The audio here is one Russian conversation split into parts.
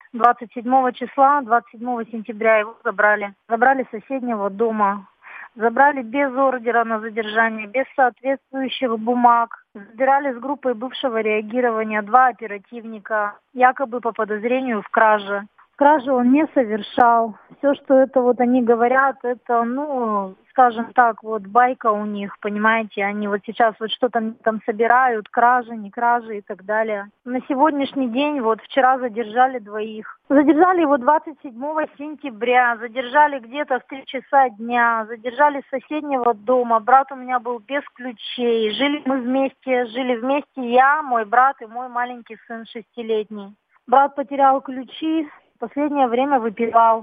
27 числа, 27 сентября его забрали. Забрали с соседнего дома. Забрали без ордера на задержание, без соответствующих бумаг. Забирали с группой бывшего реагирования 2 оперативника, якобы по подозрению в краже. Кражи он не совершал. Все, что это вот они говорят, это, скажем так, вот байка у них, понимаете, они вот сейчас вот что-то там собирают, кражи, не кражи и так далее. На сегодняшний день, вот вчера задержали 2. Задержали его 27 сентября, задержали где-то в 3 часа дня, задержали с соседнего дома. Брат у меня был без ключей, жили вместе я, мой брат и мой маленький сын 6-летний. Брат потерял ключи. В последнее время выпивал,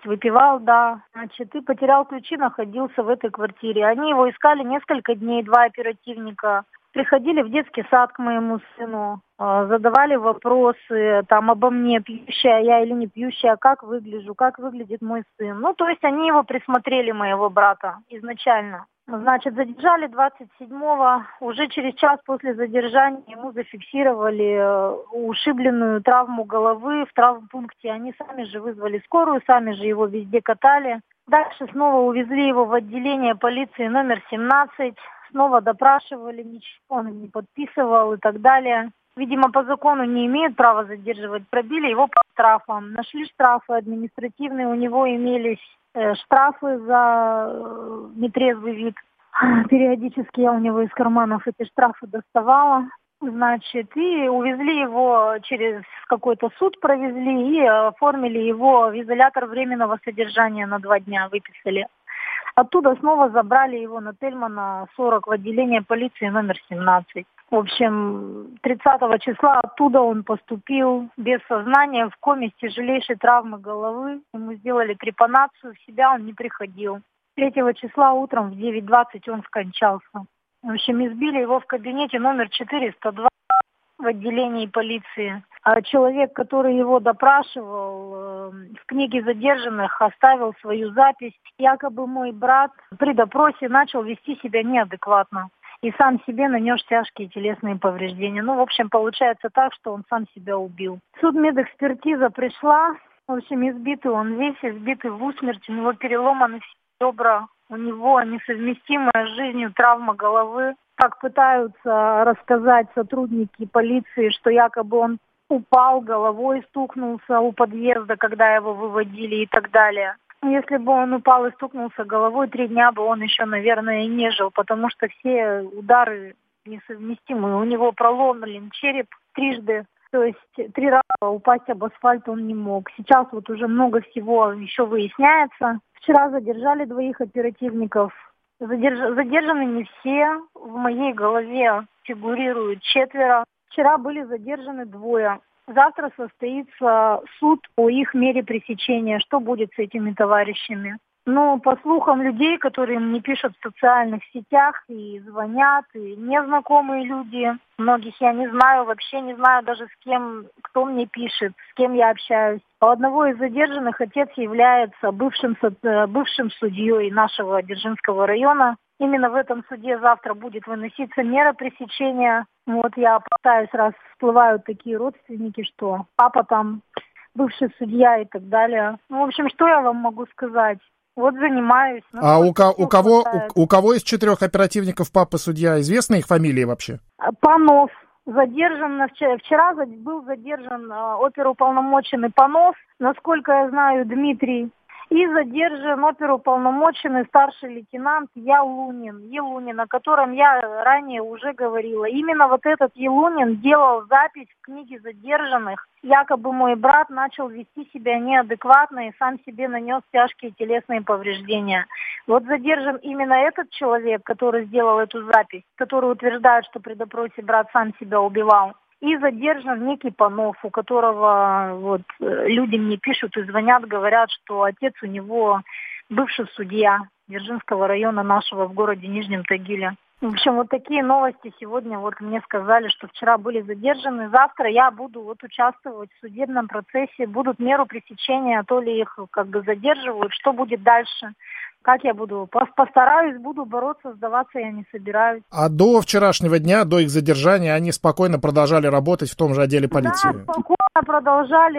и потерял ключи, находился в этой квартире. Они его искали несколько дней, 2 оперативника. Приходили в детский сад к моему сыну, задавали вопросы там обо мне, пьющая я или не пьющая, как выгляжу, как выглядит мой сын. То есть они его присмотрели, моего брата, изначально. Значит, задержали 27-го, уже через час после задержания ему зафиксировали ушибленную травму головы в травмпункте. Они сами же вызвали скорую, сами же его везде катали. Дальше снова увезли его в отделение полиции номер 17, снова допрашивали, ничего он не подписывал и так далее. Видимо, по закону не имеет права задерживать, пробили его по штрафам. Нашли штрафы административные, у него имелись штрафы за нетрезвый вид. Периодически я у него из карманов эти штрафы доставала. Значит, и увезли его через какой-то суд, провезли и оформили его в изолятор временного содержания на 2 дня, выписали. Оттуда снова забрали его на Тельмана 40 в отделение полиции номер 17. В общем, 30 числа оттуда он поступил без сознания, в коме с тяжелейшей травмой головы. Ему сделали трепанацию, в себя он не приходил. 3 числа утром в 9:20 он скончался. В общем, избили его в кабинете номер 402 в отделении полиции. А человек, который его допрашивал, в книге задержанных оставил свою запись. Якобы мой брат при допросе начал вести себя неадекватно и сам себе нанес тяжкие телесные повреждения. В общем, получается так, что он сам себя убил. Судмедэкспертиза пришла. В общем, избитый он весь, избитый в усмерть. У него переломаны все ребра. У него несовместимая с жизнью травма головы. Как пытаются рассказать сотрудники полиции, что якобы он упал, головой стукнулся у подъезда, когда его выводили и так далее. Если бы он упал и стукнулся головой, 3 дня бы он еще, наверное, и не жил, потому что все удары несовместимы. У него проломлен череп 3, то есть 3 раза упасть об асфальт он не мог. Сейчас вот уже много всего еще выясняется. Вчера задержали 2 оперативников. Задержаны не все. В моей голове фигурируют 4. Вчера были задержаны 2. Завтра состоится суд по их мере пресечения. Что будет с этими товарищами? По слухам людей, которые мне пишут в социальных сетях и звонят, и незнакомые люди, многих я не знаю, вообще не знаю даже с кем, кто мне пишет, с кем я общаюсь. У одного из задержанных отец является бывшим судьей нашего Дзержинского района. Именно в этом суде завтра будет выноситься мера пресечения. Я пытаюсь, раз всплывают такие родственники, что папа там бывший судья и так далее. В общем, что я вам могу сказать? Занимаюсь. А у кого из 4 оперативников папа судья? Известны их фамилии вообще? Панов. Задержан вчера был задержан оперуполномоченный Панов, насколько я знаю, Дмитрий. И задержан оперуполномоченный старший лейтенант Елунин, о котором я ранее уже говорила. Именно вот этот Елунин делал запись в книге задержанных. Якобы мой брат начал вести себя неадекватно и сам себе нанес тяжкие телесные повреждения. Задержан именно этот человек, который сделал эту запись, который утверждает, что при допросе брат сам себя убивал. И задержан некий Панов, у которого люди мне пишут и звонят, говорят, что отец у него бывший судья Дзержинского района нашего в городе Нижнем Тагиле. В общем, такие новости сегодня мне сказали, что вчера были задержаны. Завтра я буду участвовать в судебном процессе, будут меру пресечения, то ли их задерживают, что будет дальше. Как я буду? Постараюсь, буду бороться, сдаваться я не собираюсь. А до вчерашнего дня, до их задержания, они спокойно продолжали работать в том же отделе полиции? Да, спокойно продолжали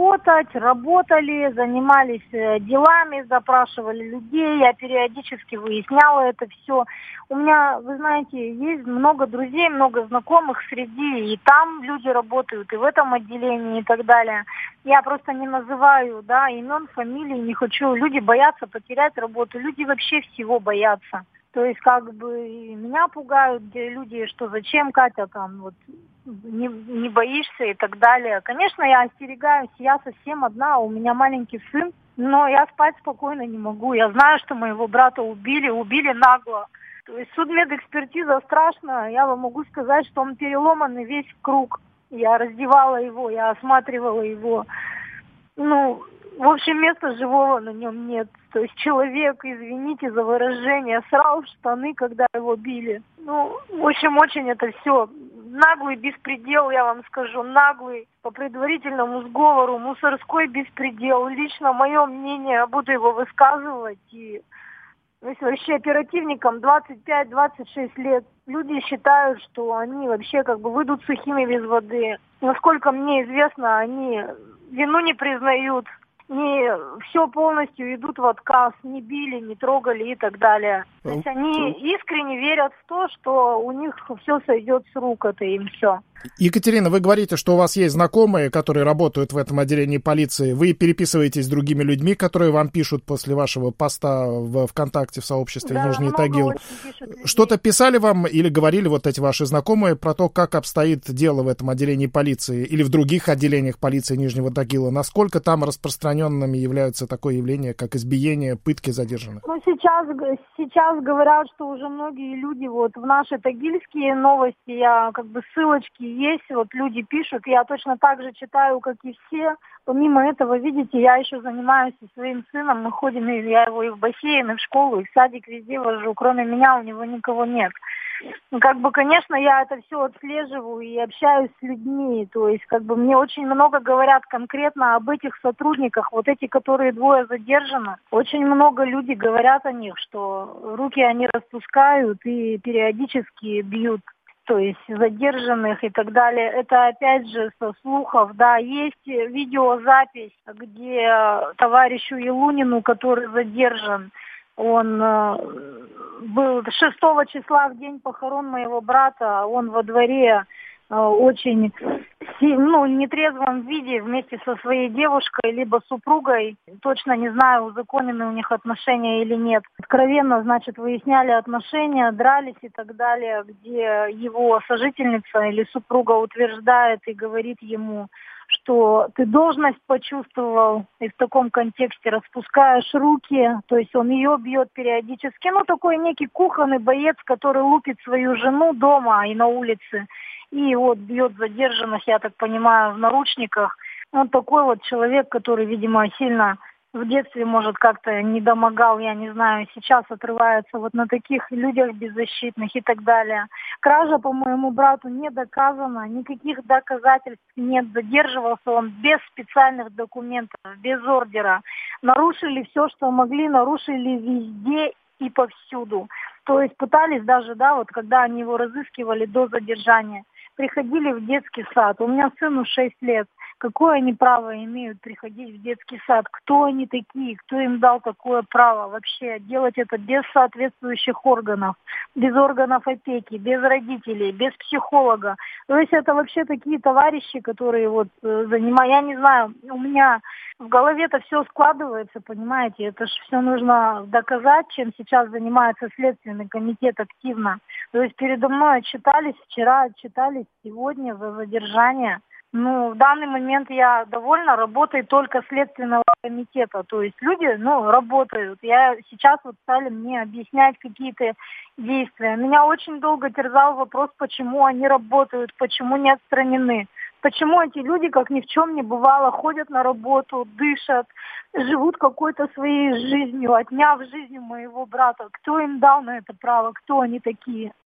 работали, занимались делами, запрашивали людей, я периодически выясняла это все. У меня, вы знаете, есть много друзей, много знакомых среди, и там люди работают, и в этом отделении, и так далее. Я просто не называю, да, имен, фамилий, не хочу. Люди боятся потерять работу, люди вообще всего боятся. То есть как бы и меня пугают люди, что зачем, Катя, там вот не боишься и так далее. Конечно, я остерегаюсь, я совсем одна, у меня маленький сын, но я спать спокойно не могу. Я знаю, что моего брата убили нагло. То есть судмедэкспертиза страшная, я вам могу сказать, что он переломанный весь круг. Я раздевала его, я осматривала его. Ну, в общем, места живого на нем нет. То есть человек, извините за выражение, срал в штаны, когда его били. Ну, в общем, очень это все наглый беспредел, я вам скажу, наглый, по предварительному сговору, мусорской беспредел. Лично мое мнение, я буду его высказывать. И если вообще оперативникам 25-26 лет, люди считают, что они вообще как бы выйдут сухими без воды. Насколько мне известно, они вину не признают, не все полностью идут в отказ, не били, не трогали и так далее. То есть они искренне верят в то, что у них все сойдет с рук, это им все. Екатерина, вы говорите, что у вас есть знакомые, которые работают в этом отделении полиции. Вы переписываетесь с другими людьми, которые вам пишут после вашего поста в ВКонтакте в сообществе Нижний Тагил. Что-то писали вам или говорили вот эти ваши знакомые про то, как обстоит дело в этом отделении полиции или в других отделениях полиции Нижнего Тагила? Насколько там распространенными являются такое явление, как избиение, пытки задержанных? Ну, сейчас говорят, что уже многие люди, вот в наши тагильские новости, я как бы ссылочки есть, вот люди пишут, я точно так же читаю, как и все. Помимо этого, видите, я еще занимаюсь со своим сыном, мы ходим, я его и в бассейн, и в школу, и в садик везде вожу, кроме меня у него никого нет. Ну, как бы, конечно, я это все отслеживаю и общаюсь с людьми, то есть, как бы, мне очень много говорят конкретно об этих сотрудниках, вот эти, которые двое задержаны. Очень много людей говорят о них, что руки они распускают и периодически бьют, то есть задержанных и так далее. Это опять же со слухов, да, есть видеозапись, где товарищу Елунину, который задержан, он был 6 числа, в день похорон моего брата, он во дворе очень нетрезвом виде вместе со своей девушкой, либо супругой, точно не знаю, узаконены у них отношения или нет. Откровенно, значит, выясняли отношения, дрались и так далее, где его сожительница или супруга утверждает и говорит ему, что ты должность почувствовал, и в таком контексте распускаешь руки, то есть он ее бьет периодически. Ну, такой некий кухонный боец, который лупит свою жену дома и на улице, и вот бьет задержанных, я так понимаю, в наручниках. Он такой вот человек, который, видимо, сильно в детстве, может, как-то не домогал, я не знаю, сейчас отрывается вот на таких людях беззащитных и так далее. Кража по моему брату не доказана, никаких доказательств нет, задерживался он без специальных документов, без ордера. Нарушили все, что могли, нарушили везде и повсюду. То есть пытались даже, да, вот когда они его разыскивали до задержания, приходили в детский сад. У меня сыну 6 лет. Какое они право имеют приходить в детский сад? Кто они такие? Кто им дал такое право вообще делать это без соответствующих органов, без органов опеки, без родителей, без психолога? То есть это вообще такие товарищи, которые вот занимают... Я не знаю, у меня в голове-то все складывается, понимаете? Это же все нужно доказать, чем сейчас занимается Следственный комитет активно. То есть передо мной отчитались вчера, отчитались сегодня за задержание. Ну, в данный момент я довольна работой только Следственного комитета. То есть люди, работают. Сейчас вот стали мне объяснять какие-то действия. Меня очень долго терзал вопрос, почему они работают, почему не отстранены. Почему эти люди, как ни в чем не бывало, ходят на работу, дышат, живут какой-то своей жизнью, отняв жизнь моего брата. Кто им дал на это право, кто они такие?